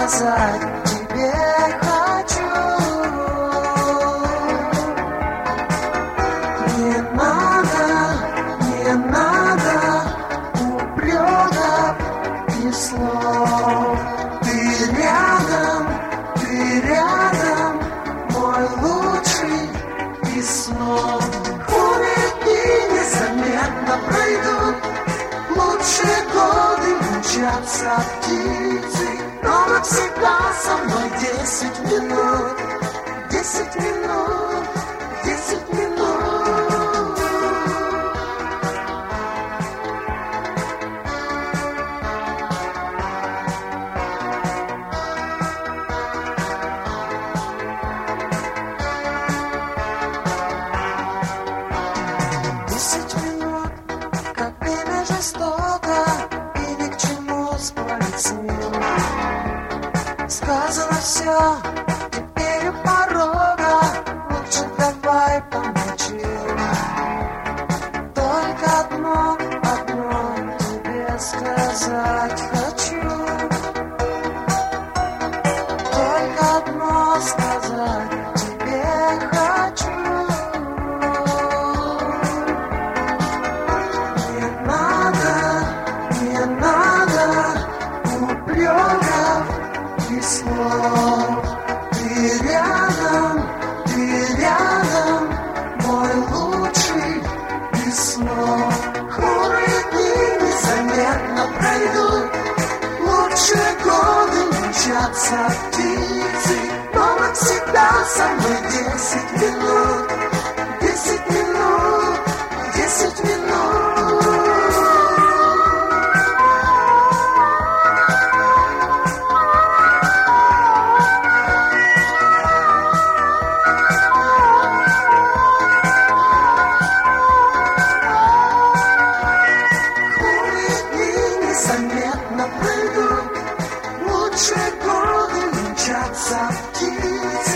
сказать тебе хочу. Не надо упреков и слов. Ты рядом, мой лучший из снов. Дни незаметно пройдут, лучшие годы мчатся птицы, но навсегда со мной 10 минут, 10 минут, 10 минут. Жестоко и ни к чему спорить с ним. Сказано все, теперь у порога, лучше давай помолчим. Только одно тебе сказать хочу. Только одно сказать тебе хочу. Не надо упреков и слов. Ты рядом, мой лучший из снов. Хмурые дни незаметно пройдут, лучшие годы мчатся птицы, но навсегда со мной 10 минут, 10 минут, 10 минут. Заметно пройдут, лучшие годы мчатся птицы,